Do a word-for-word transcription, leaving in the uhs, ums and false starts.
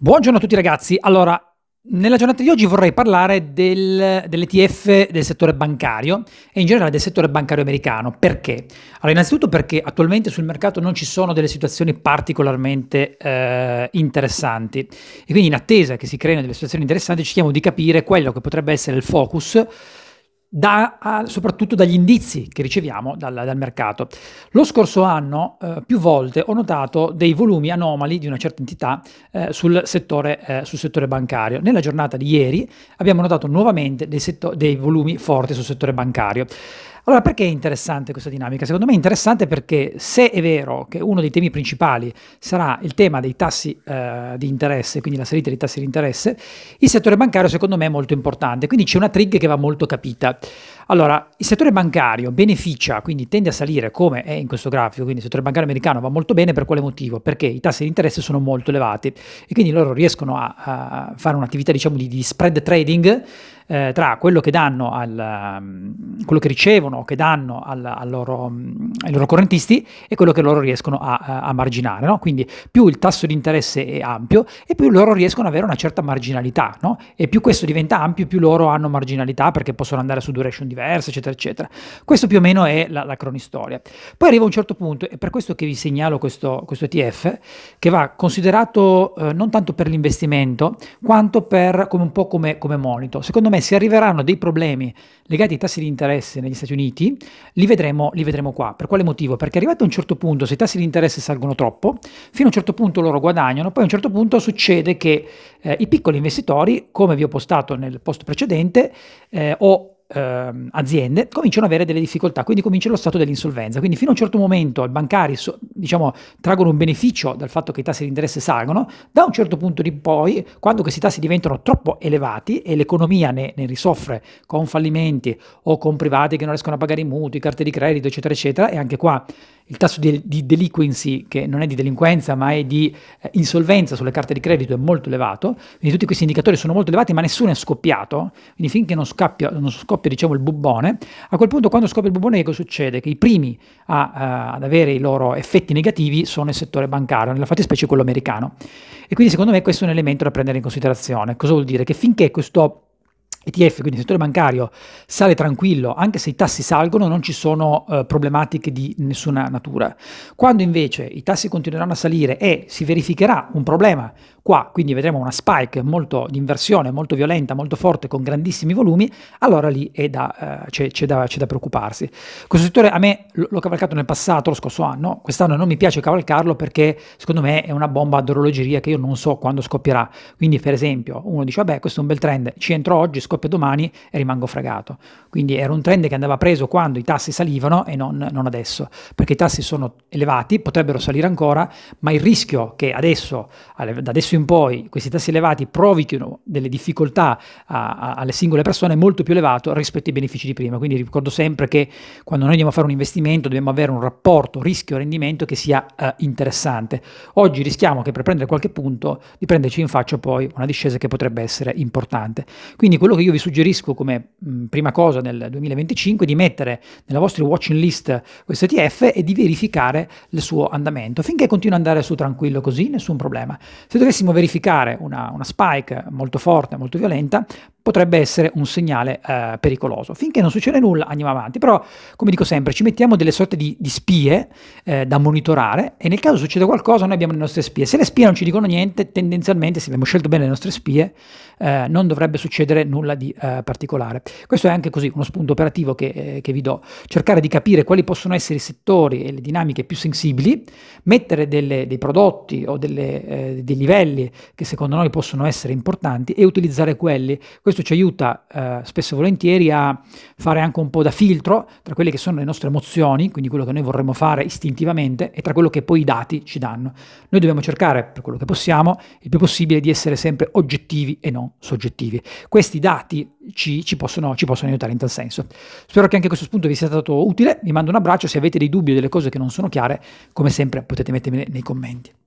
Buongiorno a tutti ragazzi. Allora, nella giornata di oggi vorrei parlare del, dell'E T F del settore bancario e in generale del settore bancario americano. Perché? Allora, innanzitutto perché attualmente sul mercato non ci sono delle situazioni particolarmente eh, interessanti e quindi in attesa che si creino delle situazioni interessanti cerchiamo di capire quello che potrebbe essere il focus Da, a, soprattutto dagli indizi che riceviamo dal, dal mercato. Lo scorso anno eh, più volte ho notato dei volumi anomali di una certa entità eh, sul, settore, eh, sul settore bancario. Nella giornata di ieri abbiamo notato nuovamente dei, setto- dei volumi forti sul settore bancario. Allora, perché è interessante questa dinamica? Secondo me è interessante perché se è vero che uno dei temi principali sarà il tema dei tassi eh, di interesse, quindi la salita dei tassi di interesse, il settore bancario secondo me è molto importante, quindi c'è una trig che va molto capita. Allora, il settore bancario beneficia, quindi tende a salire come è in questo grafico, quindi il settore bancario americano va molto bene per quale motivo? Perché i tassi di interesse sono molto elevati e quindi loro riescono a, a fare un'attività diciamo di, di spread trading eh, tra quello che danno al, um, quello che ricevono o che danno al, al loro, um, ai loro correntisti e quello che loro riescono a, a, a marginare, no? Quindi più il tasso di interesse è ampio e più loro riescono ad avere una certa marginalità, no? E più questo diventa ampio, più loro hanno marginalità perché possono andare su duration diverse, eccetera, eccetera. Questo più o meno è la, la cronistoria. Poi arriva un certo punto, e per questo che vi segnalo questo, questo E T F, che va considerato eh, non tanto per l'investimento, quanto per come un po' come, come monito. Secondo me se arriveranno dei problemi legati ai tassi di interesse negli Stati Uniti, li vedremo, li vedremo qua. Per quale motivo? Perché arrivato a un certo punto, se i tassi di interesse salgono troppo, fino a un certo punto loro guadagnano, poi a un certo punto succede che eh, i piccoli investitori, come vi ho postato nel post precedente, eh, o ehm, aziende cominciano ad avere delle difficoltà, quindi comincia lo stato dell'insolvenza. Quindi fino a un certo momento i bancari so, diciamo, traggono un beneficio dal fatto che i tassi di interesse salgono, da un certo punto di poi, quando questi tassi diventano troppo elevati e l'economia ne, ne risoffre con fallimenti o con privati che non riescono a pagare i mutui, carte di credito, eccetera, eccetera, e anche qua il tasso di, di delinquency, che non è di delinquenza ma è di eh, insolvenza sulle carte di credito, è molto elevato, quindi tutti questi indicatori sono molto elevati ma nessuno è scoppiato, quindi finché non scappia, non scoppia diciamo il bubbone, a quel punto quando scoppia il bubbone che cosa succede? Che i primi a, a, ad avere i loro effetti negativi sono il settore bancario, nella fattispecie quello americano, e quindi secondo me questo è un elemento da prendere in considerazione. Cosa vuol dire? Che finché questo E T F, quindi il settore bancario, sale tranquillo, anche se i tassi salgono, non ci sono eh, problematiche di nessuna natura. Quando invece i tassi continueranno a salire e si verificherà un problema qua, quindi vedremo una spike molto di inversione, molto violenta, molto forte, con grandissimi volumi, allora lì è da, eh, c'è, c'è, da, c'è da preoccuparsi. Questo settore a me l'ho cavalcato nel passato, lo scorso anno, quest'anno non mi piace cavalcarlo perché secondo me è una bomba ad orologeria che io non so quando scoppierà. Quindi per esempio uno dice vabbè questo è un bel trend, ci entro oggi, scoppia domani e rimango fregato. Quindi era un trend che andava preso quando i tassi salivano e non, non adesso, perché i tassi sono elevati, potrebbero salire ancora, ma il rischio che adesso, da adesso in poi, questi tassi elevati provochino delle difficoltà a, a, alle singole persone è molto più elevato rispetto ai benefici di prima. Quindi ricordo sempre che quando noi andiamo a fare un investimento dobbiamo avere un rapporto rischio-rendimento che sia uh, interessante. Oggi rischiamo che per prendere qualche punto di prenderci in faccia poi una discesa che potrebbe essere importante. Quindi quello che io vi suggerisco come mh, prima cosa nel duemilaventicinque è di mettere nella vostra watching list questo E T F e di verificare il suo andamento. Finché continua ad andare su tranquillo così, nessun problema. Se dovessimo verificare una, una spike molto forte, molto violenta, potrebbe essere un segnale eh, pericoloso. Finché non succede nulla andiamo avanti, però come dico sempre ci mettiamo delle sorte di, di spie eh, da monitorare e nel caso succeda qualcosa noi abbiamo le nostre spie. Se le spie non ci dicono niente, tendenzialmente se abbiamo scelto bene le nostre spie eh, non dovrebbe succedere nulla di eh, particolare. Questo è anche così uno spunto operativo che, eh, che vi do, cercare di capire quali possono essere i settori e le dinamiche più sensibili, mettere delle, dei prodotti o delle, eh, dei livelli che secondo noi possono essere importanti e utilizzare quelli. Questo ci aiuta eh, spesso e volentieri a fare anche un po' da filtro tra quelle che sono le nostre emozioni, quindi quello che noi vorremmo fare istintivamente, e tra quello che poi i dati ci danno. Noi dobbiamo cercare, per quello che possiamo, il più possibile di essere sempre oggettivi e non soggettivi. Questi dati ci, ci, possono, ci possono aiutare in tal senso. Spero che anche questo spunto vi sia stato utile, vi mando un abbraccio, se avete dei dubbi o delle cose che non sono chiare, come sempre potete mettermi nei commenti.